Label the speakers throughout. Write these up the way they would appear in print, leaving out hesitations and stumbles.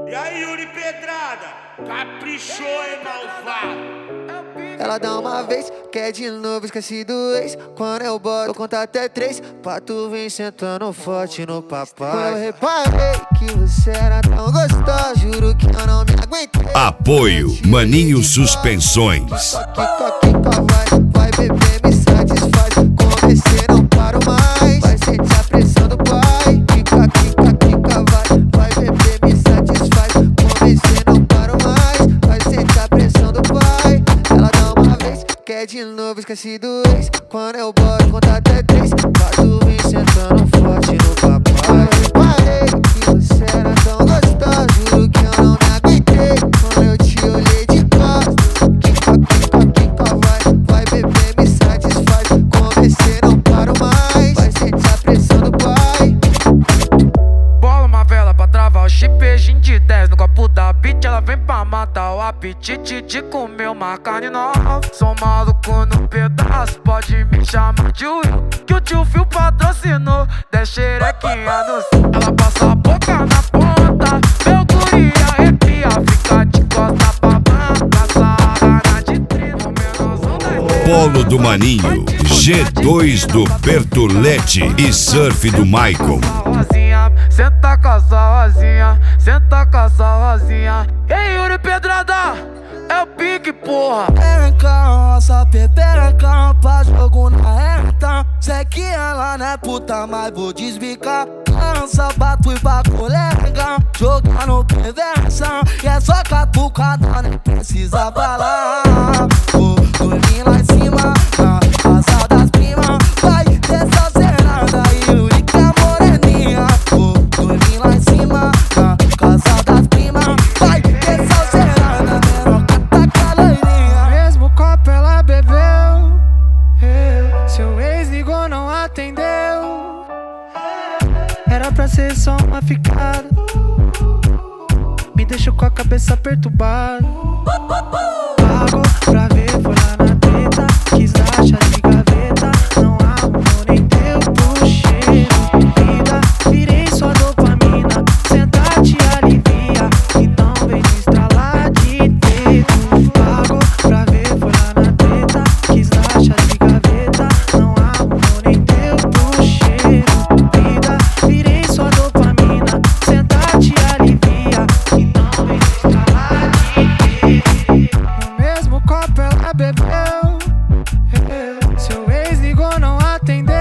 Speaker 1: E aí, Yuri Pedrada, caprichou, hein, malvado?
Speaker 2: Ela dá uma vez, quer de novo, esqueci do ex. Quando eu boto, eu conto até 3, pra tu vir sentando forte no papai. Quando eu reparei que você era tão gostosa, juro que eu não me aguentei.
Speaker 3: Apoio Maninho Suspensões.
Speaker 2: Kika, vai beber, me satisfaz. Comecei, não paro mais. Vai sentir a pressão do pai. Kika, vai beber, me satisfaz. Comecei, não paro mais. Vai sentir a pressão do pai. Ela dá uma vez, quer de novo, esqueci do ex. Quando eu boto, conta até 3, pra tu vir sentando forte no papai. Reparei que você era tão gostosa, juro que eu não me aguentei. Quando eu te olhei de costas, Kika, vai beber, me satisfaz. Comecei, não paro mais. Vai sentir a pressão do pai.
Speaker 4: Bola uma vela pra travar o chip, beijinho de 10 no copo da beat. Ela vem pra matar o apetite de comer uma carne nova. Sou maluco no pedaço, pode me chamar de Will, que o tio Phil patrocinou. Desce xerequinha no céu. Ela passa a boca na ponta, meu guri arrepia. Fica de costa pra banca, sarrana de trino, menorzão da
Speaker 3: Polo do Maninho, G2 do Bertolete e Surf do Michael.
Speaker 4: Senta com essa rosinha, senta com essa rosinha. Ei, Yuri Pedrada, é o pique, porra.
Speaker 5: Perencão, roça, perencão, pra jogo na reta. Sei que ela não é puta, mas vou desbicar. Lança, bato e pra colega, jogar no perversão. E é só catucada, nem precisa falar. Vou dormir lá em cima, na casa das primas. Vai dessa cenada, Yuri que é moreninha. Vou dormir lá em cima, na casa das primas. Vai dessa cenada, menor que tá caloirinha.
Speaker 4: Mesmo copo ela bebeu, seu ex ligou, não atendeu. Era pra ser só uma ficada, me deixou com a cabeça perturbada. Pagou pra ver, foi lá na treta, quis achar de gaveta. Não arrumou nem deu pro cheiro. Vida, virei sua dopamina, senta te alivia, então vem me estralar de dedo. Pagou pra ver, foi lá na treta, quis achar de gaveta. Não arrumou nem deu pro cheiro. Vida, virei sua dopamina, senta te alivia, então vem me estralar de dedo. No mesmo copo ela bebeu, seu ex ligou, não atendeu.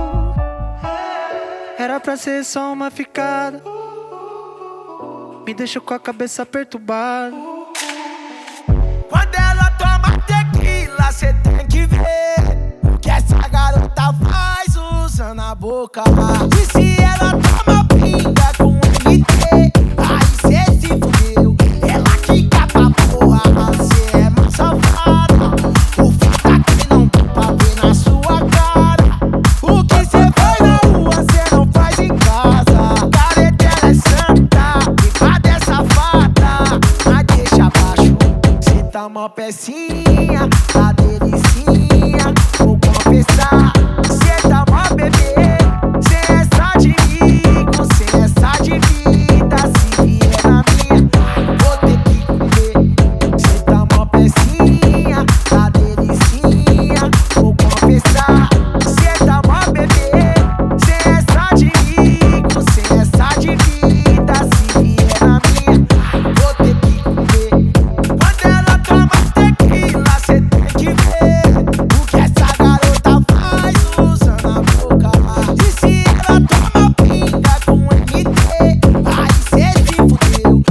Speaker 4: Era pra ser só uma ficada, me deixou com a cabeça perturbada.
Speaker 5: Quando ela toma tequila, cê tem que ver o que essa garota faz usando a boca. E se ela toma pinga com MT, aí cê se fudeu. Ela quica pra porra, cê é mais safada. O fato é que não dá pra ver na sua cara. O que cê faz na rua, cê não faz em casa. Careta, ela é santa, fica dessa fada. Mas deixa abaixo, cê tá mó pecinha, tá delicinha. Vou confessar, cê tá mó bebê. Cê é só de rico, cê é só de vida. Se vier na minha, vou ter que comer. Cê tá mó pecinha, tá delicinha. Vou confessar, cê tá mó bebê. Cê é só de rico, cê é só de vida. Se vier na minha, vou ter que comer. Quando ela toma tequila, cê tem que ver o que essa garota faz usando a boca. E se ela toma pinga com MT, aí cê se fudeu.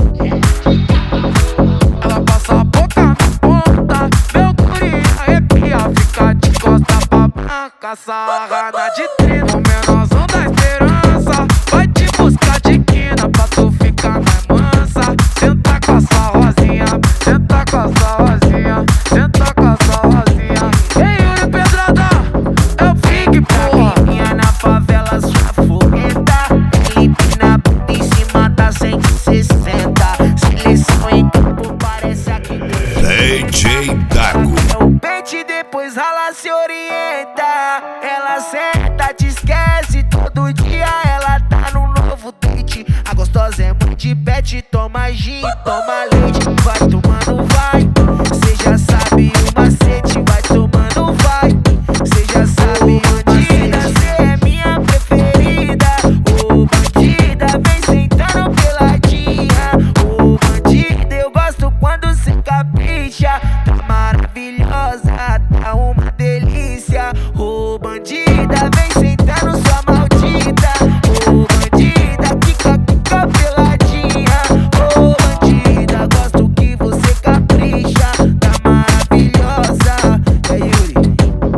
Speaker 4: Ela passa a boca na ponta, meu guri arrepia. Fica de costa pra banca, sarrana de trino, menorzão da esperança. Vai te buscar de quina pra tu ficar mais mansa. Senta com essa rosinha, senta com essa rosinha, senta com essa rosinha. Ei, Yuri Pedrada, é o pique, porra.
Speaker 5: Minha na favela, sua fogueta. Felipe na bunda em cima da 160. Seleção em campo, parece aqui dentro.
Speaker 3: DJ Dago.
Speaker 5: É o pente, depois rala, se orienta. Ela senta, te esquece. Todo dia ela tá no novo date. A gostosa é muito de pet, toma gin, toma leite. Vai tomando, vai. Cê já sabe o macete, vai tomando, vai. Cê já sabe, bandida, cê é minha preferida. Ô bandida, vem sentando peladinha. Ô bandida, eu gosto quando cê capricha. Tá maravilhosa, tá uma delícia. Ô bandida, vem sentando sua maldita. Ô bandida, quica peladinha. Ô bandida, gosto que você capricha. Tá maravilhosa. É Yuri.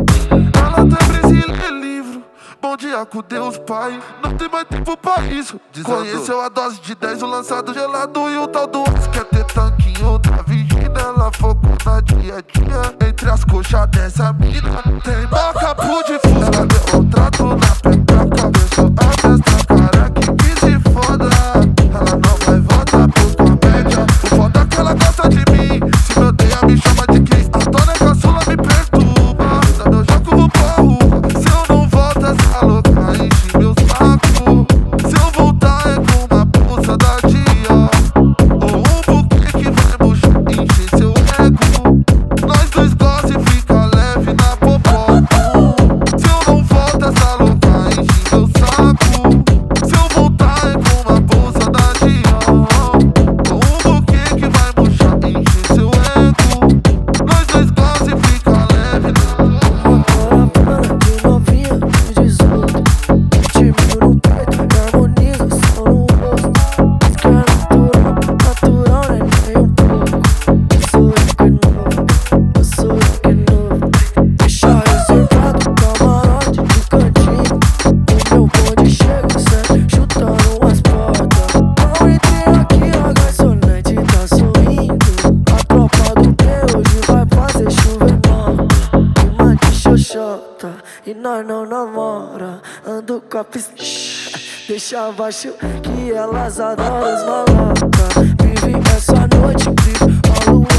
Speaker 6: Ela tem Brasília e livro. Bom dia com Deus, Pai. Não tem mais tempo pra isso. Conheceu a dose de 10, o lançado gelado e o tal do osso. Quer ter tanquinho da Virgínia. Ela focou na dia a dia. Entre as coxas dessa mina tem macapu de fusca. Ela deu um trato na pepeca. Deixou a festa, cara, que se foda. Ela não vai voltar por comédia. O foda é que ela gosta de mim. Se me odeia, me chama de Cris. A dona caçula me perturba. Dá meu jogo pra rua. Se eu não volto, essa louca enche meu saco. Se eu voltar é com uma pulsa da Dior. Ou um buquê que vai murchar, encher seu ego. Nós dois gosta e fica leve na popó. Se eu não volto, essa louca enche meu saco. Se eu voltar é com uma pulsa da Dior. Ou um buquê que vai murchar, encher seu ego. Nós dois gosta e fica leve na
Speaker 5: Agora de novinha, com 18. 20 mil no peito, harmoniza só no rosto. Diz que é natural, né? Nem um pouco. Eu sou eu que é novo, eu sou eu que é novo. Deixa reservado, camarote de cantinho. O meu bonde chega sempre chutando as portas. Não entrei aqui, a garçonete tá sorrindo. A tropa do B hoje vai fazer chover mal. Clima de xoxota e nós não namora. Ando com a pistola, deixa abaixo que elas adoram os maloca. Vive essa noite, vive a lua